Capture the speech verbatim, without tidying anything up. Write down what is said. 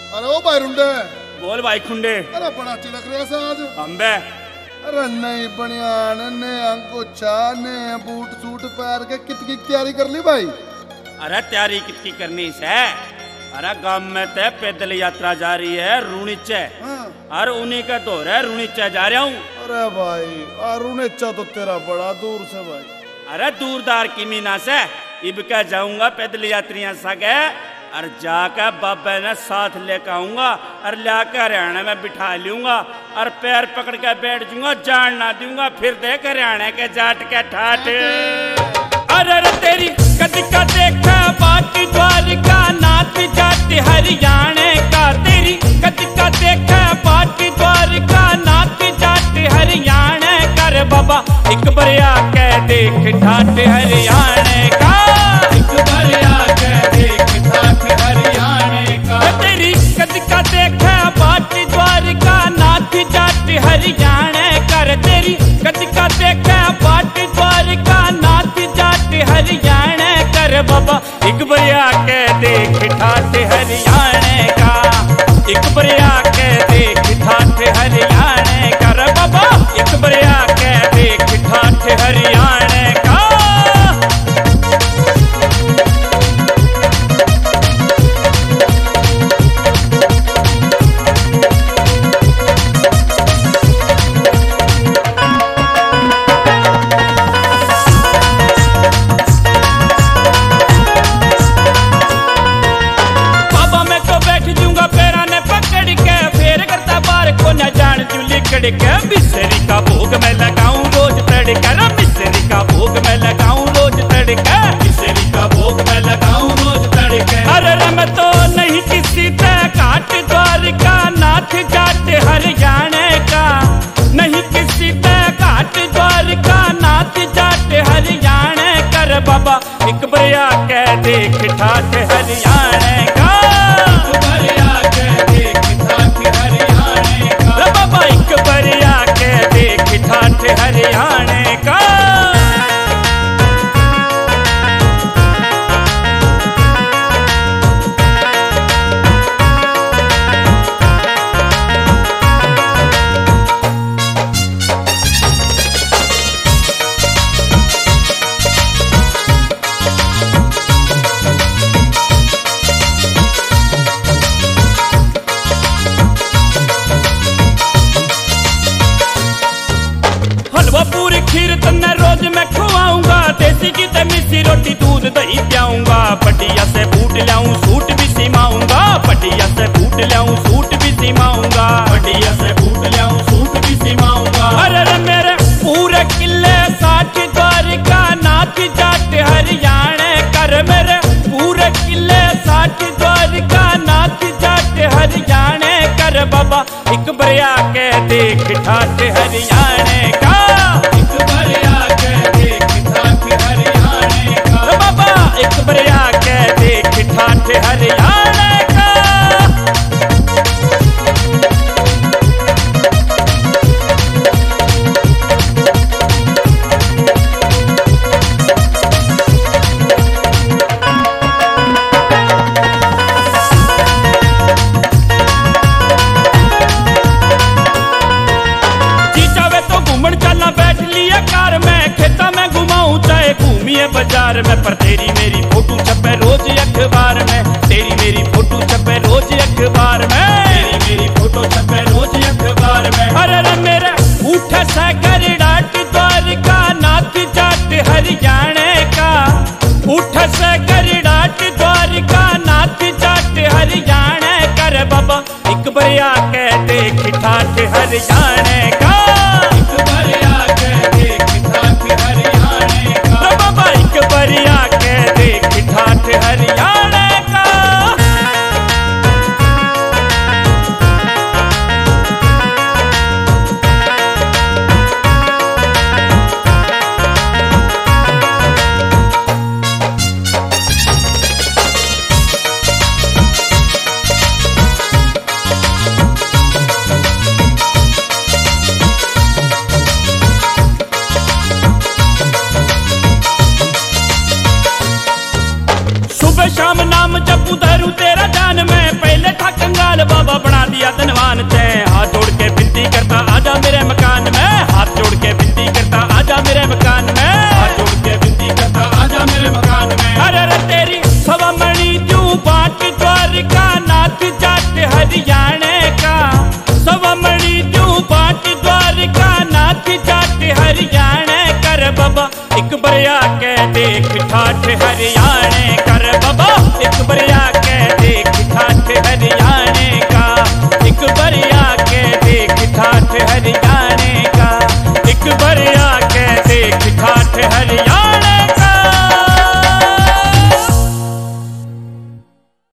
अरे ओ भाई रुंडे। बोल भाई खुंडे। अरे बड़ा चिलक रहा है आज। अंबे। अरे नहीं बनियान ने अंगोछा ने बूट सूट पैर के कितनी तैयारी कर ली भाई? अरे तैयारी कितनी करनी से? अरे गांव में ते पैदल यात्रा जा रही है रूणीचे। हाँ। और उन्हीं का दौर है रूणीचे जा रहा हूँ। अरे भाई रूणीचा तो तेरा बड़ा दूर से भाई। अरे दूरदार की मीना से इब क्या जाऊंगा पैदल यात्रियां सगे और जाकर बाबा ने साथ लेकर आऊंगा और लाकर हरियाणा में बिठा लूंगा और पैर पकड़ के बैठ जाऊंगा, जान ना दूंगा, फिर देख हरियाणा के जाट के ठाठ। अरे अरे तेरी कद का देखा बाकी द्वारिका नाथ जाट हरियाणा का, तेरी कद का देखा बाकी द्वारिका नाथ जाट हरियाणा कर बाबा एक बरिया के देख ठाठ हरियाणा का, एक बरिया के देख ठाठ हरियाणा का। तेरी कद का देखा बाटी द्वारिका नाथ जाट हरियाणा कर, तेरी कद का देखा बाटी द्वारिका नाथ जाट हरियाणा कर बाबा एक बरिया के देख ठाठ हरियाणा का, एक बरिया के देख ठाठ हरियाणा कर बाबा एक बरिया के देख ठाठ हरियाणा का। के मिसरी का भोग मैं लगाऊं रोज तड़का, मिसरी का भोग मैं लगाऊं रोज तड़का, मिसरी का भोग मैं लगाऊं रोज तड़का। अरे मैं तो नहीं किसी ते काट द्वारिका नाथ जाट हरियाणा का, नहीं किसी ते काट द्वारिका नाथ जाट हरियाणा कर बाबा एक बरिया के देख ठाठ हरियाणा का, एक बरिया के देख ठाठ हरियाणा का बाबा एक बरिया के देख ठाठ हरियाणा का। पूरी खीर तन्ने रोज मैं खुआऊंगा, देसी की ते मिसी रोटी दूध दही पियाऊंगा, बढ़िया से बूट लाऊं सूट भी सिमाऊंगा, बढ़िया से बूट लाऊं सूट भी सिमाऊंगा, बढ़िया से बूट लाऊं सूट भी सिमाऊंगा। अरे रे मेरे पूरे किले साठ द्वारिका नाथ जाट हरियाणा कर, मेरे पूरे किले साठ द्वारिका नाथ जाट हरियाणा कर बाबा एक बरिया के देख ठाठ हरियाणा का, एक बरिया के देख ठाठ हरियाणा का बाबा एक बरिया के देख ठाठ हरियाणा का। बाजार में पर तेरी मेरी फोटो छपे रोज अखबार में, तेरी मेरी फोटो छपे रोज अखबार में, तेरी मेरी फोटो छपे रोज अखबार में। अरे रे मेरे उठे से डाट द्वारिका नाथ जाट हरियाणा का, उठे से डाट द्वारिका नाथ जाट हरियाणा कर बाबा एक बरिया के देख ठाठ हरियाणा का, एक बरिया के देख ठाठ हरियाणा का बाबा एक बरिया के देख ठाठ हरियाणा का। एक बरिया के देख ठाठ हरियाणे